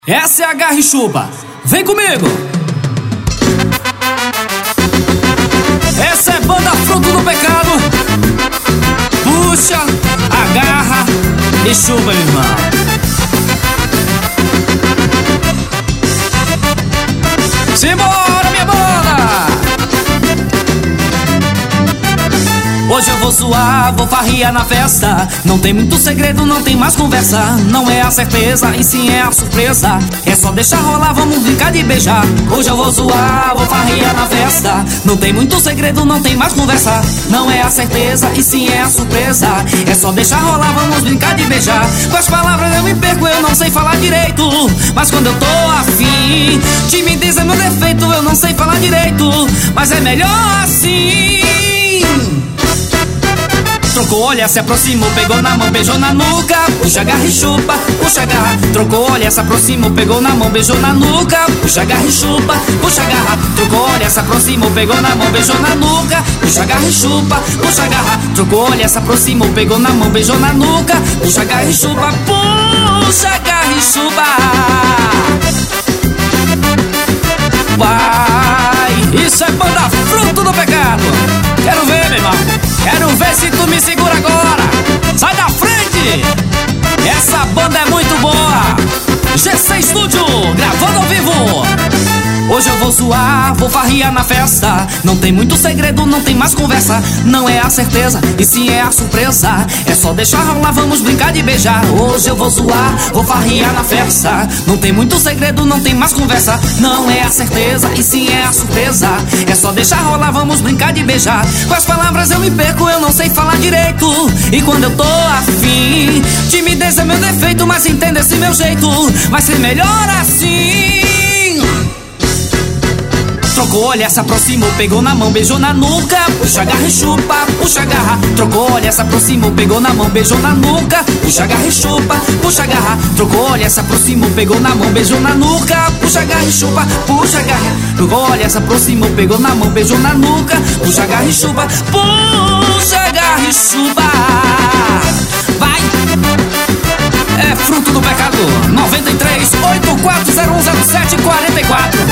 Essa é a Garra e Chupa, vem comigo! Essa é banda Fruto do Pecado. Puxa, agarra e chupa, meu irmão. Simbora, minha banda! Hoje eu vou zoar, vou farriar na festa. Não tem muito segredo, não tem mais conversa. Não é a certeza, e sim é a surpresa. É só deixar rolar, vamos brincar de beijar. Hoje eu vou zoar, vou farriar na festa. Não tem muito segredo, não tem mais conversa. Não é a certeza, e sim é a surpresa. É só deixar rolar, vamos brincar de beijar. Com as palavras eu me perco, eu não sei falar direito. Mas quando eu tô afim, timidez é meu defeito. Eu não sei falar direito, mas é melhor assim. Trocou, olha, se aproximou, pegou na mão, beijou na nuca. Puxa, agarra e chupa, puxa, agarra. Trocou, olha, se aproximou, pegou na mão, beijou na nuca. Puxa, agarra e chupa, puxa, agarra. Trocou, olha, se aproximou, pegou na mão, beijou na nuca. Puxa, agarra e chupa, puxa, agarra. Trocou, olha, se aproximou, pegou na mão, beijou na nuca. Puxa, agarra e chupa, puxa, agarra e chupa. Vai, isso é banda Fruto do Pecado. Quero ver, meu irmão. Quero ver se tu me segura agora. Sai da frente. Essa banda é muito boa. G6 Studio, gravando ao vivo. Hoje eu vou zoar, vou farriar na festa. Não tem muito segredo, não tem mais conversa. Não é a certeza, e sim é a surpresa. É só deixar rolar, vamos brincar de beijar. Hoje eu vou zoar, vou farriar na festa. Não tem muito segredo, não tem mais conversa. Não é a certeza, e sim é a surpresa. É só deixar rolar, vamos brincar de beijar. Com as palavras eu me perco, eu não sei falar direito. E quando eu tô afim, timidez é meu defeito, mas entenda esse meu jeito. Vai ser melhor assim. Trocou, olha, se aproximou, pegou na mão, beijou na nuca. Puxa, agarra e chupa, puxa, agarra. Trocou, olha, se aproximou, pegou na mão, beijou na nuca. Puxa, agarra e chupa, puxa, agarra. Trocou, olha, se aproximou, pegou na mão, beijou na nuca. Puxa, agarra e chupa, puxa, agarra. Trocou, olha, se aproximou, pegou na mão, beijou na nuca. Puxa, agarra e chupa, puxa, agarra e chupa. Vai! É Fruto do Pecado, 93 84010744.